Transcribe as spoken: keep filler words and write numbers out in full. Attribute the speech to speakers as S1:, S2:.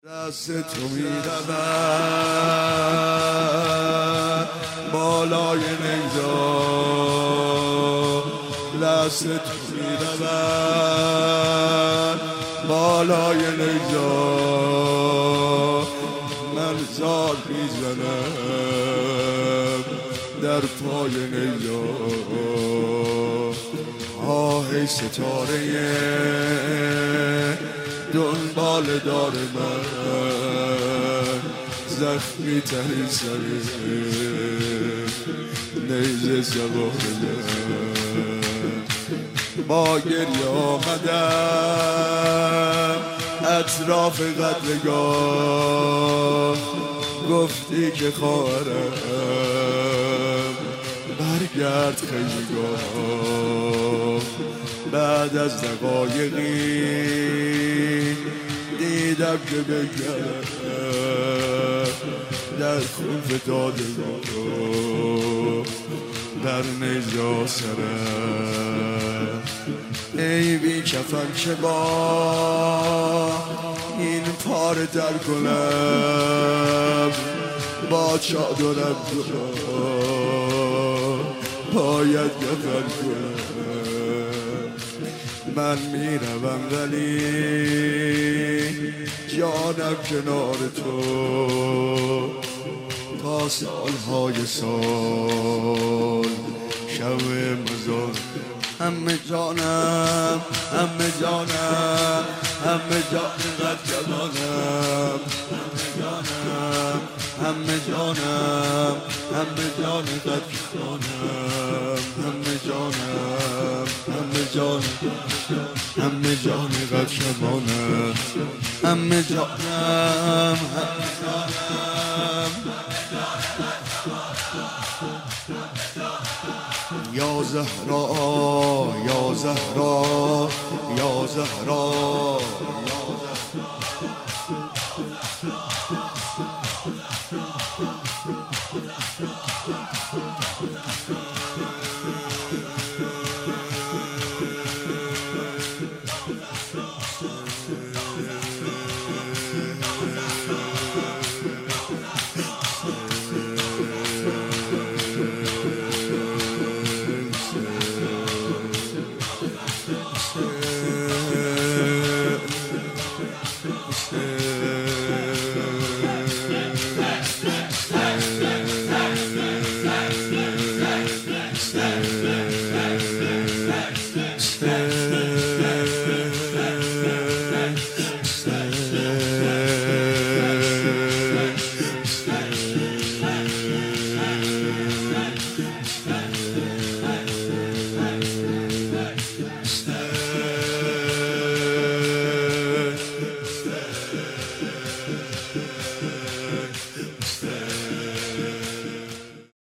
S1: دست تو میرود بالای نیزار، دست تو میرود بالای نیزار. من زار میزنم در پای نیزار. آه ستاره دنبال دار من، زخمی تری سری نیزه سوار من. با گریه آمدم اطراف قتلگاه، گفتی که خواهرم برگرد خیلیگاه. بعد از دقایقی دیدم که بگرم در خون فتادگاه، در نیزه سرم. ای بی کفن که با این پاره در کنم، با چادرم باید کفن کنم. من میروم ولی جانم کنار تو، تا سالهای سال شب مزار. همه جانم همه جانم همه جان قد جوانم، همه جانم همه جان قد جوانم، همه جانم همه جان همه جان قد شبانم، همه جانم همه جانم. یا زهرا یا زهرا یا زهرا